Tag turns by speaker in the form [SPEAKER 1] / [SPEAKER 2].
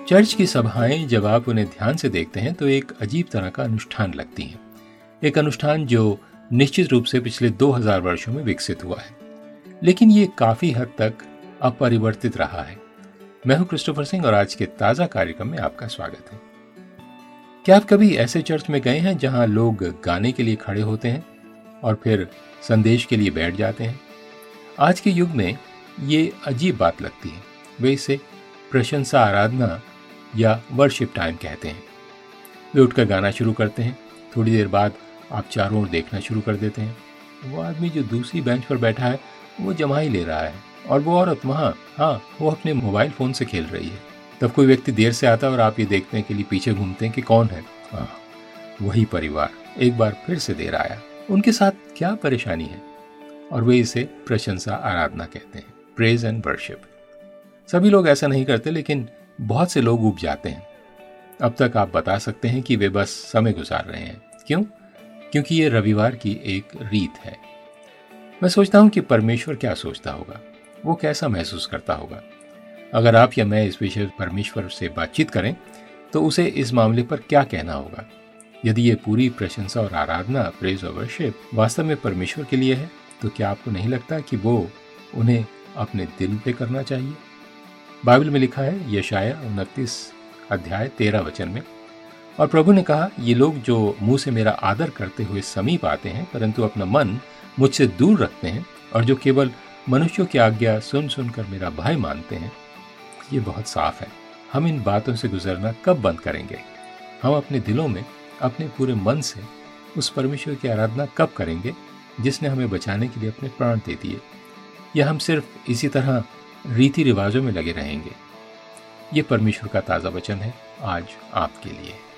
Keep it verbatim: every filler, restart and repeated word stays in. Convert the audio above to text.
[SPEAKER 1] Church की सभाएं जब आप उन्हें ध्यान से देखते हैं तो एक अजीब तरह का अनुष्ठान लगती हैं। एक अनुष्ठान जो निश्चित रूप से पिछले दो हज़ार वर्षों में विकसित हुआ है, लेकिन ये काफी हद तक अपरिवर्तित रहा है। मैं हूं क्रिस्टोफर सिंह और आज के ताजा कार्यक्रम में आपका स्वागत है। क्या आप कभी ऐसे चर्च में गए हैं जहां लोग गाने के लिए खड़े होते हैं और फिर संदेश के लिए बैठ जाते हैं? आज के युग में ये अजीब बात लगती है। वे इसे प्रशंसा आराधना या वर्शिप टाइम कहते हैं। वे उठकर गाना शुरू करते हैं। थोड़ी देर बाद आप चारों ओर देखना शुरू कर देते हैं। वो आदमी जो दूसरी बेंच पर बैठा है वो जमाई ले रहा है और वो औरत वहाँ हाँ वो अपने मोबाइल फोन से खेल रही है। तब कोई व्यक्ति देर से आता है और आप ये देखने के लिए पीछे घूमते हैं कि कौन है। हाँ, वही परिवार एक बार फिर से देर आया। उनके साथ क्या परेशानी है? और वे इसे प्रशंसा आराधना कहते हैं, प्रेज एंड वर्शिप। सभी लोग ऐसा नहीं करते, लेकिन बहुत से लोग ऊब जाते हैं। अब तक आप बता सकते हैं कि वे बस समय गुजार रहे हैं। क्यों? क्योंकि ये रविवार की एक रीत है। मैं सोचता हूं कि परमेश्वर क्या सोचता होगा, वो कैसा महसूस करता होगा। अगर आप या मैं इस विषय परमेश्वर से बातचीत करें तो उसे इस मामले पर क्या कहना होगा। यदि ये पूरी प्रशंसा और आराधना, प्रेज और वर्शिप वास्तव में परमेश्वर के लिए है, तो क्या आपको नहीं लगता कि वो उन्हें अपने दिल पे करना चाहिए? बाइबल में लिखा है, यशाया उनतीस अध्याय तेरह वचन में, और प्रभु ने कहा, ये लोग जो मुंह से मेरा आदर करते हुए समीप आते हैं परंतु अपना मन मुझसे दूर रखते हैं, और जो केवल मनुष्यों की आज्ञा सुन सुनकर मेरा भय मानते हैं। ये बहुत साफ है। हम इन बातों से गुजरना कब बंद करेंगे? हम अपने दिलों में अपने पूरे मन से उस परमेश्वर की आराधना कब करेंगे जिसने हमें बचाने के लिए अपने प्राण दे दिए? या हम सिर्फ इसी तरह रीति रिवाजों में लगे रहेंगे? ये परमेश्वर का ताज़ा वचन है आज आपके लिए।